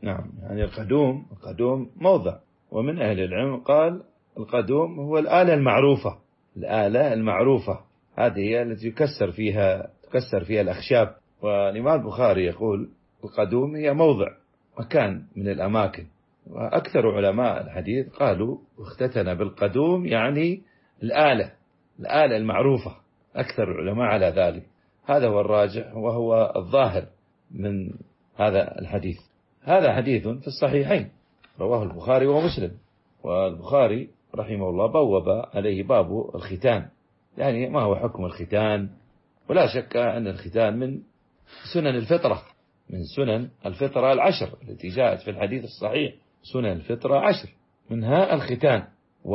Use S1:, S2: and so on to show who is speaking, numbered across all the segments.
S1: نعم، يعني القدوم موضع، ومن أهل العلم قال القدوم هو الآلة المعروفة. الآلة المعروفة هذه هي التي تكسر فيها الأخشاب. والإمام البخاري يقول القدوم هي موضع، مكان من الأماكن. وأكثر علماء الحديث قالوا اختتن بالقدوم يعني الآلة المعروفة. أكثر العلماء على ذلك. هذا هو الراجح وهو الظاهر من هذا الحديث. هذا حديث في الصحيحين، رواه البخاري ومسلم. والبخاري رحمه الله بوب عليه باب الختان، يعني ما هو حكم الختان. ولا شك أن الختان من سنن الفطرة 10 التي جاءت في الحديث الصحيح. سنن الفطرة 10 منها الختان.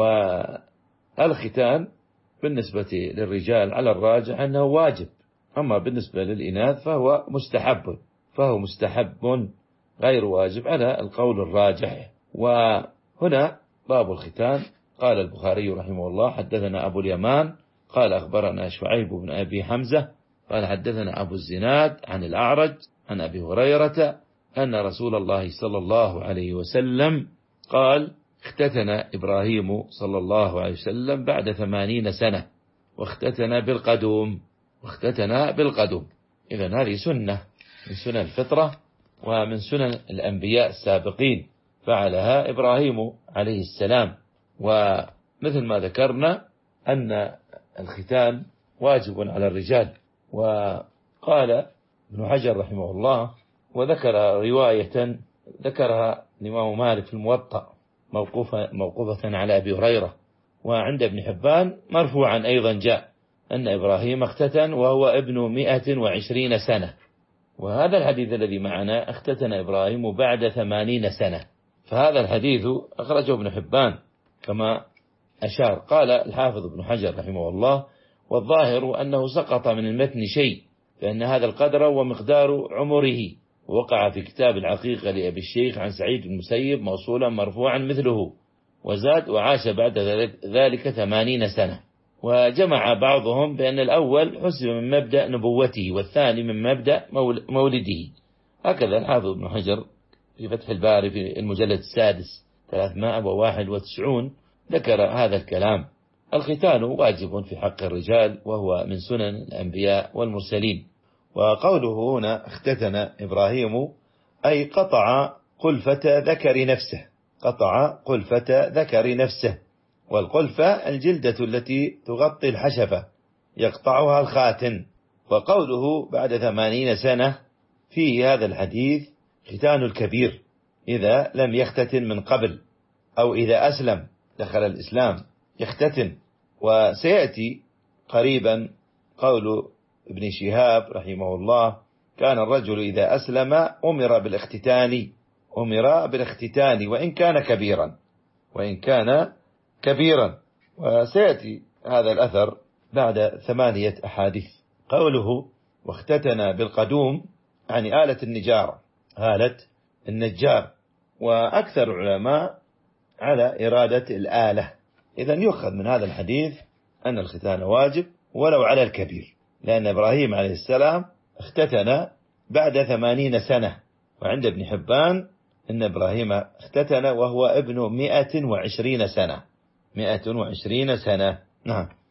S1: والختان بالنسبة للرجال على الراجح أنه واجب، أما بالنسبة للإناث فهو مستحب غير واجب على القول الراجح. وهنا باب الختان. قال البخاري رحمه الله حدثنا أبو اليمان قال أخبرنا شعيب بن أبي حمزة قال حدثنا أبو الزناد عن الأعرج عن أبي هريرة أن رسول الله صلى الله عليه وسلم قال اختتن إبراهيم صلى الله عليه وسلم بعد 80 سنة واختتن بالقدوم. إذن هذه سنة من سنن الفطرة ومن سنن الأنبياء السابقين فعلها إبراهيم عليه السلام. ومثل ما ذكرنا أن الختان واجب على الرجال. وقال ابن حجر رحمه الله وذكر رواية ذكرها الإمام مالك في الموطأ موقوفة على أبي هريرة، وعند ابن حبان مرفوعا أيضا جاء أن إبراهيم اختتن وهو ابن 120 سنة. وهذا الحديث الذي معنا اختتن إبراهيم بعد 80 سنة، فهذا الحديث أخرجه ابن حبان كما أشار. قال الحافظ ابن حجر رحمه الله والظاهر أنه سقط من المتن شيء، فإن هذا القدر ومقدار عمره وقع في كتاب العقيقة لأبي الشيخ عن سعيد المسيب موصولا مرفوعا مثله، وزاد وعاش بعد ذلك 80 سنة. وجمع بعضهم بأن الأول حسب من مبدأ نبوته والثاني من مبدأ مولده. هكذا الحافظ ابن حجر في فتح الباري في المجلد 6 391 ذكر هذا الكلام. الختان واجب في حق الرجال وهو من سنن الأنبياء والمرسلين. وقوله هنا اختتن إبراهيم أي قطع قلفة ذكر نفسه. والقلفة الجلدة التي تغطي الحشفة يقطعها الخاتن. وقوله بعد 80 سنة فيه هذا الحديث ختان الكبير إذا لم يختتن من قبل أو إذا أسلم دخل الإسلام يختتن. وسيأتي قريبا قول ابن شهاب رحمه الله كان الرجل إذا أسلم أمر بالاختتان وإن كان كبيرا. وسيأتي هذا الأثر بعد 8 أحاديث. قوله واختتن بالقدوم يعني آلة النجار. وأكثر العلماء على إرادة الآلة. إذن يؤخذ من هذا الحديث أن الختان واجب ولو على الكبير، لأن إبراهيم عليه السلام اختتن بعد 80 سنة. وعند ابن حبان أن إبراهيم اختتن وهو ابن 120 سنة. نعم.